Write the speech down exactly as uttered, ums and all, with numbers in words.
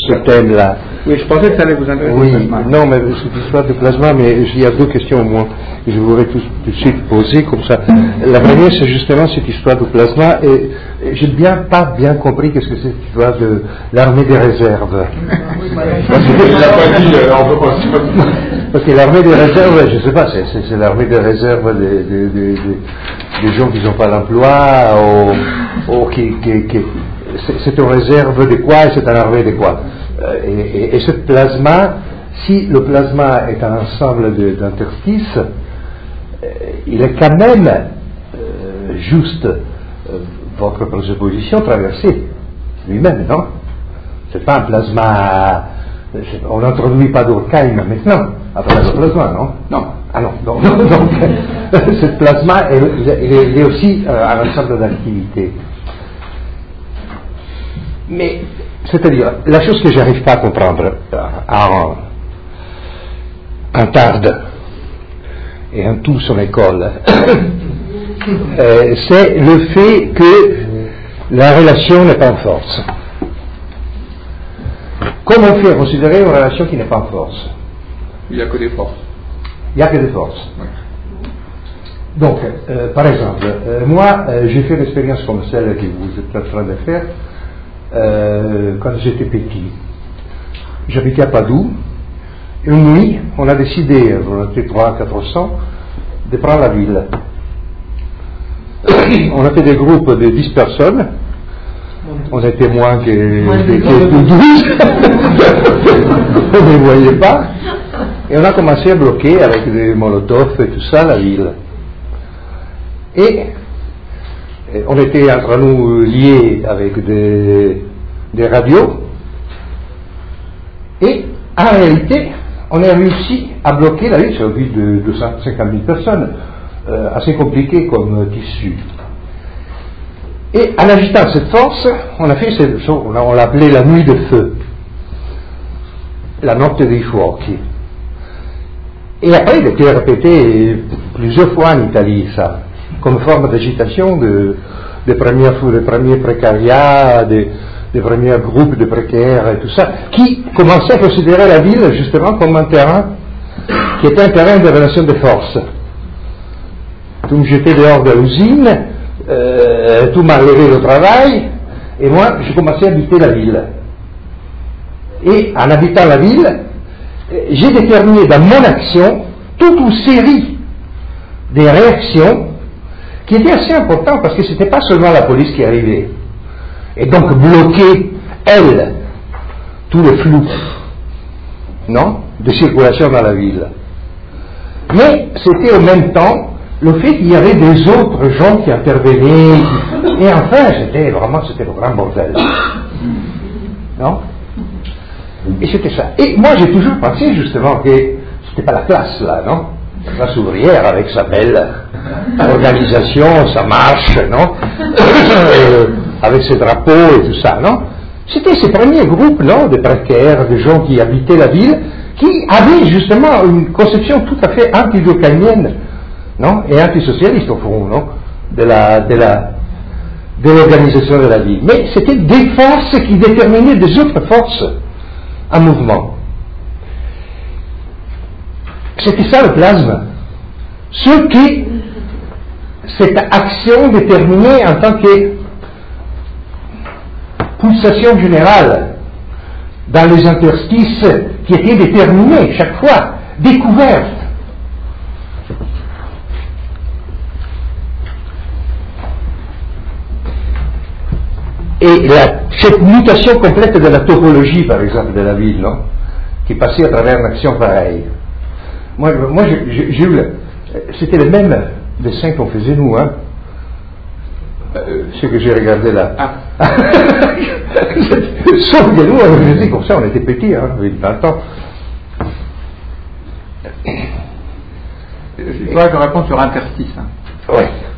ce thème-là. Oui, je pensais que ça allait vous intéresser. Oui, non, mais cette histoire de plasma, mais il y a deux questions au moins que je voudrais tout, tout de suite poser comme ça. La première, c'est justement cette histoire de plasma, et, et j'ai bien pas bien compris qu'est-ce que c'est cette histoire de l'armée des réserves. Parce que, il n'a pas dit, euh, on peut pas parce que l'armée des réserves, je sais pas, c'est, c'est, c'est l'armée des réserves des, des, des, des, des gens qui n'ont pas l'emploi, ou, ou qui, qui, qui c'est, c'est une réserve de quoi et c'est une armée de quoi. Et, et, et ce plasma, si le plasma est un ensemble de, d'interstices, euh, il est quand même euh, juste euh, votre présupposition traversée lui-même, non? C'est pas un plasma. On n'introduit pas d'Urkheim maintenant à travers le plasma, non? Non. Ah non, non, non donc ce plasma, il est, il est aussi euh, un ensemble d'activités. Mais, c'est-à-dire, la chose que j'arrive pas à comprendre en, en Tarde et en toute son école, euh, c'est le fait que la relation n'est pas en force. Comment faire considérer une relation qui n'est pas en force? Il n'y a que des forces. Il n'y a que des forces. Oui. Donc, euh, par exemple, euh, moi, euh, j'ai fait une expérience comme celle que vous êtes en train de faire. Euh, quand j'étais petit, j'habitais à Padoue. Une nuit, on a décidé, on était trois à quatre cents, de prendre la ville. On a fait des groupes de dix personnes. On était moins que, que, que douze. On ne les voyait pas. Et on a commencé à bloquer avec des molotovs et tout ça la ville. Et on était entre nous liés avec des, des radios, et en réalité, on a réussi à bloquer la ville sur une ville de deux cent cinquante mille personnes, euh, assez compliqué comme tissu. Et en agitant cette force, on a fait cette chose, on l'appelait la nuit de feu, la notte dei fuochi. Et après, il était répété plusieurs fois en Italie, ça, comme forme d'agitation de, des premiers, des premiers précariats, des, des premiers groupes de précaires et tout ça, qui commençaient à considérer la ville justement comme un terrain qui était un terrain de relation de force. Tu me jetais dehors de l'usine, euh, tu m'as levé le travail, et moi, j'ai commencé à habiter la ville. Et en habitant la ville, j'ai déterminé dans mon action toute une série de réactions qui étaient assez importantes parce que ce n'était pas seulement la police qui arrivait et donc bloquer, elle, tout le flou, non, de circulation dans la ville. Mais c'était en même temps le fait qu'il y avait des autres gens qui intervenaient, et enfin, c'était vraiment, c'était le grand bordel. Non? Et c'était ça. Et moi, j'ai toujours pensé, justement, que c'était pas la classe, là, non? La classe ouvrière, avec sa belle organisation, sa marche, non? euh, avec ses drapeaux et tout ça, non? C'était ces premiers groupes, non? De précaires, de gens qui habitaient la ville, qui avaient, justement, une conception tout à fait anti-durkheimienne, non? Et antisocialiste, au fond, non? De la, de la, de l'organisation de la vie. Mais c'était des forces qui déterminaient des autres forces en mouvement. C'était ça le plasma. Ce qui, cette action déterminée en tant que pulsation générale dans les interstices qui étaient déterminés chaque fois, découvertes. Et la, cette mutation complète de la topologie, par exemple, de la ville, non, qui passait à travers une action pareille. Moi, moi j'ai, j'ai eu le, c'était le même dessin qu'on faisait nous, hein, euh, ce que j'ai regardé là. Ah. Sauf que nous, on faisait comme ça, on était petits, hein, on avait vingt ans. Il faudrait que je réponde sur interstice. Hein. Oui.